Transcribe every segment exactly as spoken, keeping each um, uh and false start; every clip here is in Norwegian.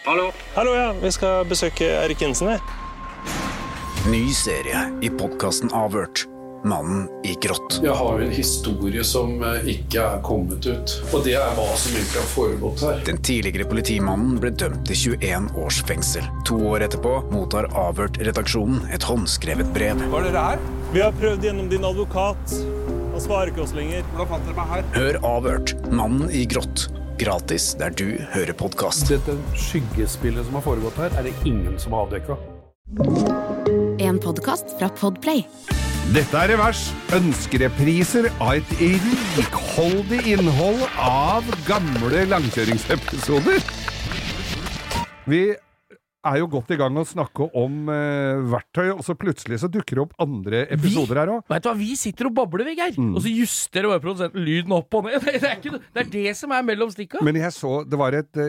Hallo. Hallo, ja. Vi skal besøke Erik Jensen her. Ny serie i podcasten Avhørt. Mannen i grått. Jeg har jo en historie som ikke er kommet ut, og det er hva som egentlig har foregått her. Den tidligere politimannen ble dømt til tjueen års fengsel. To år etterpå mottar Avhørt-redaksjonen et håndskrevet brev. Hva er dere her? Vi har prøvd gjennom din advokat. Han svarer ikke oss lenger. Hvordan fant dere meg her? Hør Avhørt. Mannen i grått. Gratis der du hører podcast. Dette skyggespillet som har foregått her, er det ingen som har avdekket. En podcast fra Podplay. Dette er Revers. Ønskerepriser av et rikholdig innhold av gamle langkjøringsepisoder. Vi er jo godt i gang å snakke om eh, verktøy, og så plutselig så dukker det opp andre episoder vi, her også. Vet du hva, vi sitter og babler, Vegard, mm. og så justerer bare produsenten lyden opp og ned. Det er, ikke, det er det som er mellom stikka. Men jeg så, det var et,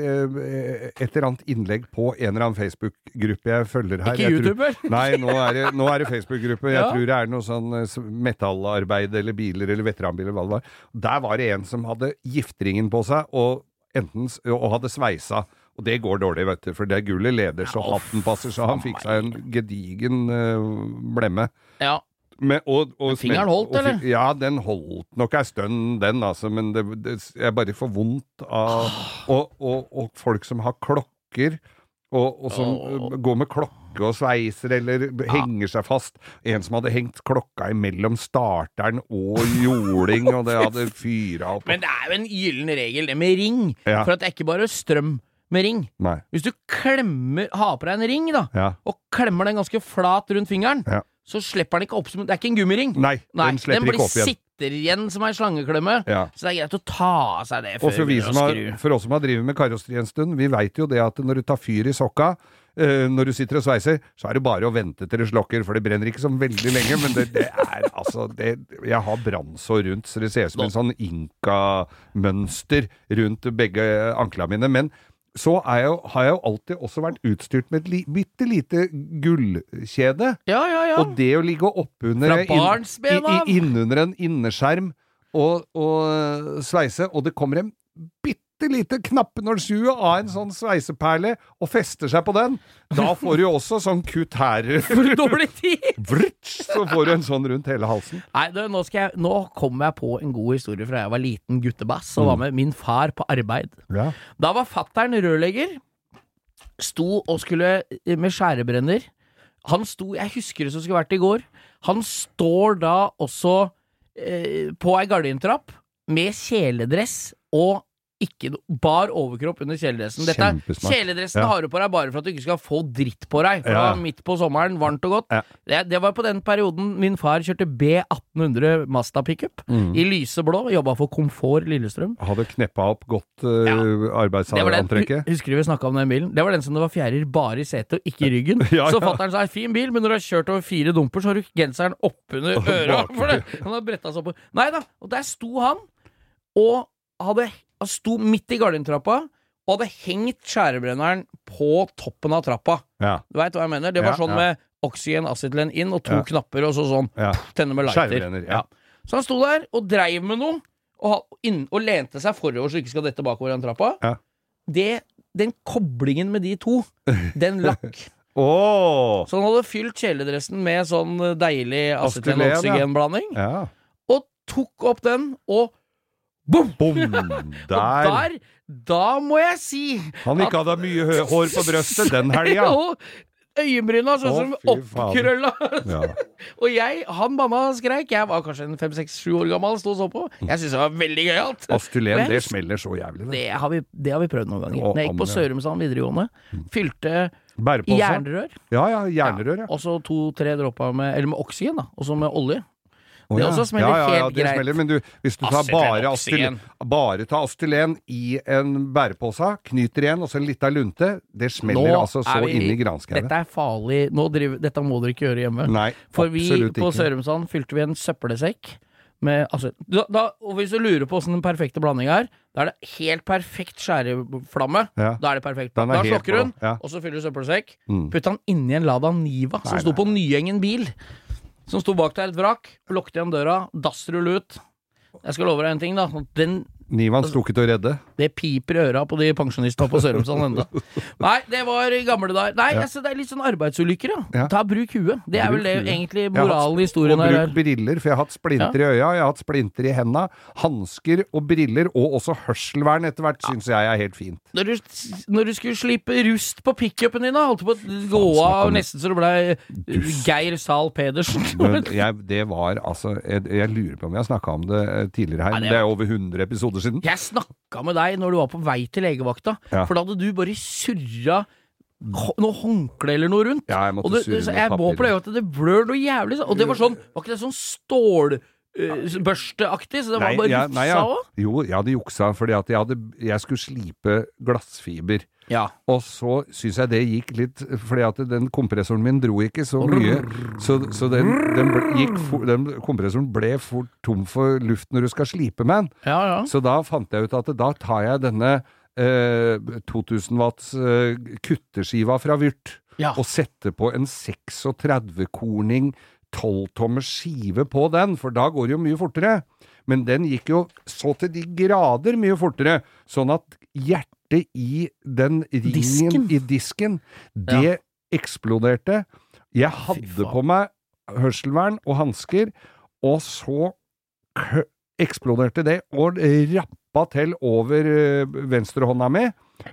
et eller annet innlegg på en eller annen Facebook-gruppe jeg følger her. Ikke YouTuber? Tror, nei, nå er det, nå er det Facebook-gruppe. Jeg ja. tror det er noe sånn metallarbeid eller biler eller veteranbiler, hva det var. Der var det en som hadde giftringen på seg, og, enten, og hadde sveisa. Og det går dårlig, vet du, for det gullet leder så hatten passer, så han fikk seg en gedigen uh, blemme. Ja. Men, og, og, men fingeren holdt, og, eller? Ja, den holdt nok en stund, den altså, men det, det jeg bare får vondt av og, og, og folk som har klokker, og, og som oh. går med klokke og sveiser, eller ja. henger seg fast. En som hadde hengt klokka imellom starteren og jording, og det hadde fyret opp. Men det er jo en gyllen regel, det med ring, ja. for at det er ikke bare strøm med ring. Nei. Hvis du klemmer, har på deg en ring da, ja. og klemmer den ganske flat rundt fingeren, ja. så slipper den ikke opp som, det er ikke en gummiring. Nei, Nei den slipper den ikke opp igjen. Den sitter igjen som en slangeklemme, ja. så det er greit å ta av seg det før for, vi som har, for oss som har drivet med karosseri en stund, vi vet jo det at når du tar fyr i sokka, uh, når du sitter og sveiser, så er det bare å vente til det slokker, for det brenner ikke så veldig lenge, men det, det er altså, det, jeg har brannsår rundt, så det ser ut som en sånn inka-mønster rundt begge anklene mine, men så er jeg, har jeg jo alltid også vært utstyrt med et li, bitte lite gullkjede. Ja, ja, ja. Og det å ligge oppunder inn, inn, innunder en inneskjerm og, og sveise, og det kommer en bitte lite knappenålsjue av en sånn sveiseperle og fester seg på den. Da får du jo også sånn kutt her. For dårlig tid! Vrts, så får du en sånn rundt hele halsen. Nei, det, nå, skal jeg, nå kommer jeg på en god historie fra jeg var liten guttebass og mm. var med min far på arbeid. Ja. Da var fatteren rørlegger, sto og skulle med skjærebrenner. Han sto, jeg husker det som skulle vært i går, han står da også eh, på ei gardintrapp med kjeledress og ikke bar overkropp under kjeledressen. Dette er, kjeledressen ja. har du på deg bare for at du ikke skal få dritt på deg, for ja. det var midt på sommeren, varmt og godt. Ja. Det, det var på den perioden min far kjørte B atten hundre Mazda pickup mm. i lyseblå, jobbet for Komfort Lillestrøm. Hadde kneppet opp godt uh, ja. arbeidsantrekket. Husker du vi snakket om den bilen? Det var den som det var fjærer bare i setet og ikke i ryggen. ja, så ja. fatteren sa, fin bil, men når du har kjørt over fire dumper, så har du genseren oppunder øra for det. Han hadde brettet seg på. Neida, og der sto han, og hadde Han sto midt i gardintrappa og hadde hengt skjærebrenneren på toppen av trappa. Ja. Du vet hva jeg mener? Det var ja, sånn ja. med oksygen, acetylen inn og to ja. knapper og så sånn ja. tenne med lighter. Ja. Ja. Så han sto der og dreiv med noe og, inn, og lente seg forover så ikke skal dette bakover den trappa. Ja. Det, den koblingen med de to, den lakk. oh. Så han hadde fylt kjeledressen med sånn deilig acetylen-oksygenblanding ja. og tok opp den og Boom! Boom! Der. Og der, da må jeg si han ikke hadde mye hår på brøstet den helga. Øyenbryna sånn som oppkrølla. Ja. Og jeg, han mamma skreik. Jeg var kanskje en fem, seks, sju år gammel, stod og så på. Jeg synes det var veldig gøyalt. Astylen, det smeller så jævlig. Det, det, har, vi, det har vi prøvd noen ganger. Når jeg gikk på Sørumsand videregående, fylte jernrør. Ja, ja, jernrør, ja. Og så to-tre dropper med, eller med oksygen da, og så med olje. Oh, det ja. også smeller ja, ja, ja, helt det greit. Smeller, men du, hvis du tar bare astylen, bare ta astylen i en bærepåse, knyter igjen, og så en liten lunte, det smeller nå altså så vi, inn i granskauen. Dette er farlig. Nå driver, dette må dere ikke gjøre hjemme. Nei, For vi absolutt på ikke. Sørumsand fylte vi en søppelsekk med, altså, da, da, og hvis du lurer på hvordan den perfekte blanding er, da er det helt perfekt skjæreflamme. Ja. Da er det perfekt. Da slokker hun, ja. og så fyller du søppelsekk. Mm. Putt den inn i en Lada Niva, som sto på Nyengen bil. Som sto bak der et vrak, lukket igjen døra, dassrull ut. Jeg skal love deg en ting da, den, Nivan stukket å redde. Det piper i øra på de pensjonistene på Sørumsand enda. Nei, det var gamle dager. Nei, Ja. altså, det er litt sånn arbeidsulykker, ja. Ja. Ta bruk huet. Det er Bruk vel det huet. egentlig Jeg har hatt- moralen i historien Og her. bruk briller, for jeg har hatt splinter i øya, jeg har hatt splinter i henda, hansker og briller, og også hørselvern etter hvert, synes jeg er helt fint. Når du, når du skulle slippe rust på pick-upen din, da, holdt du på å gå av nesten så det ble Geir Sahl Pedersen. Men jeg, det var altså jeg, jeg lurer på om jeg snakket om det eh, tidligere her, Ja, det men det er over hundre episoder siden. Jeg snakka med deg når du var på vei til legevakta, Ja. for da hadde du bare surra hå- noe håndkle eller noe rundt. Ja, jeg måtte og det, surre så med jeg må papir. på det at det blør noe jævlig. så- Og det var sånn, var ikke det sånn stål uh, børsteaktig, så det var Nei, bare ja, rufsa nei, ja. òg? Jo, jeg hadde juksa fordi at jeg, hadde, jeg skulle slipe glassfiber. Ja. Og så synes jeg det gikk litt, fordi at den kompressoren min dro ikke så mye, så, så den, den, ble, gikk for, den kompressoren ble fort tom for luft når du skal slipe med den. Ja, ja. Så da fant jeg ut at da tar jeg denne eh, to tusen watts eh, kutterskiva fra Vyrt, Ja. og setter på en seksogtredve-korning tolv-tommers skive på den, for da går det jo mye fortere. Men den gikk jo så til de grader mye fortere, sånn at hjertet i den ringen Disken. i disken, det eksploderte. Jeg hadde faen. på meg hørselvern og hansker, og så kø- eksploderte det, og rappa til over øh, venstrehånda mi.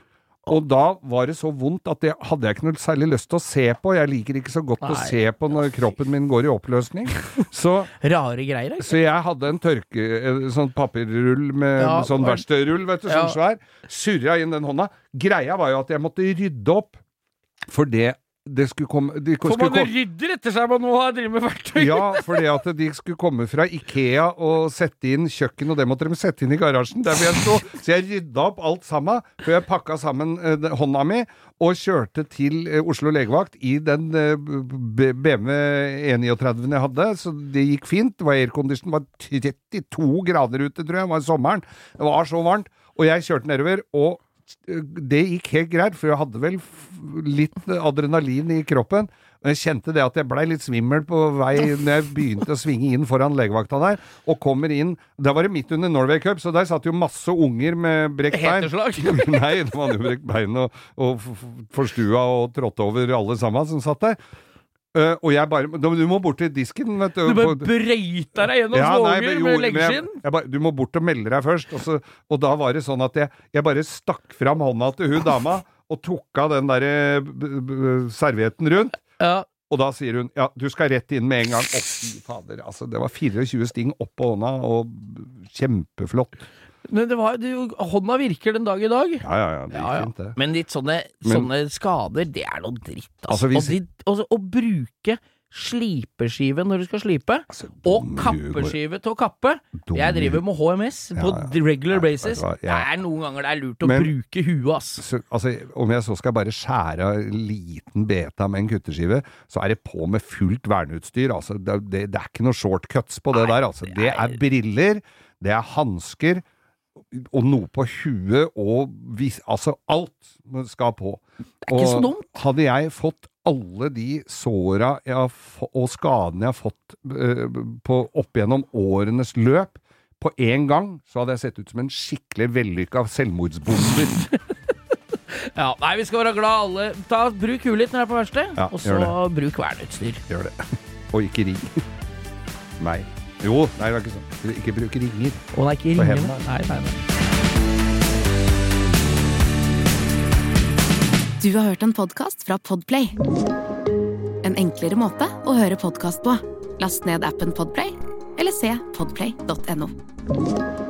Og da var det så vondt at det hadde jeg ikke noe særlig lyst til å se på. Jeg liker ikke så godt å Nei. se på når kroppen min går i oppløsning. Så, Rare greier, ikke? så jeg hadde en tørke, eh, sånn papirrull med Ja, sånn var- verkstedrull, vet du, Ja. sånn svær. Surra inn den hånda. Greia var jo at jeg måtte rydde opp, for det, det skulle komme de For skulle man komme- rydder etter seg man nå har drevet med verktøy. Ja, fordi at de skulle komme fra Ikea og sette inn kjøkken, og det måtte de sette inn i garasjen, der hvor jeg sto. Så jeg rydda opp alt sammen, før jeg pakka sammen eh, den- hånda mi, og kjørte til eh, Oslo legevakt i den eh, B- BMW E tretti jeg hadde, så det gikk fint. Det var aircondition, det var trettito grader ute, tror jeg, det var sommeren. Det var så varmt, og jeg kjørte nedover, og det gikk helt greit, for jeg hadde vel f- litt adrenalin i kroppen. Men jeg kjente det at jeg blei litt svimmel på vei når jeg begynte å svinge inn foran legevakta der, og kommer inn. Da var det midt under Norway Cup, så der satt jo masse unger med brekt bein. Heteslag. Nei, de hadde jo brekt bein og, og f- f- forstua og trådte over alle sammen som satt der. Uh, og jeg bare Du du må bort til disken, vet du. Du bare på- brøyter deg gjennom Ja, små nei, unger men jo, med men jeg- leggskinn. jeg bare- Du må bort og melde deg først. Og, så, og da var det sånn at jeg, jeg bare stakk fram hånda til hun dama og tok av den der eh, b- b- servietten rundt. Ja. Og da sier hun ja, du skal rett inn med en gang. Å, fy fader. Altså, det var fireogtjue sting opp på hånda, og kjempeflott. Men det var, det, hånda virker den dag i dag. Ja, ja, ja. Det gikk Ja, ja. fint, det. Men litt sånne, sånne skader, det er noe dritt, altså. Altså, hvis- Og de, altså, å bruke slipeskive når du skal slipe, Altså, og dumme kappeskive til å kappe. Dumme Jeg driver med H M S på Ja, ja. regular Ja, basis. vet du hva, Det jeg- er noen ganger det er lurt å Men- bruke huet, ass. Så, altså, om jeg så skal bare skjære av en liten beta med en kutterskive, så er det på med fullt verneutstyr. Altså, det, det, det er ikke noe shortcuts på det Nei, der. Altså. Det er briller, det er hansker, og noe på huet, og vis, altså alt skal på. Det er ikke så Og dumt. hadde jeg fått alle de såra jeg har få, og skadene jeg har fått eh, på, opp gjennom årenes løp, på en gang, så hadde jeg sett ut som en skikkelig vellykka selvmordsbomber. Ja, nei, vi skal være glad alle. Ta, bruk huet litt når det er på verksted, Ja, og gjør så bruk verneutstyr. Gjør det. Og ikke ring. Nei. Jo, nei, det var ikke sånn. Ikke bruk ringer. Å nei, ikke På ringene. hendene. Nei, nei, nei. Du har hørt en podcast fra Podplay. En enklere måte å høre podcast på. Last ned appen Podplay, eller se podplay punktum no.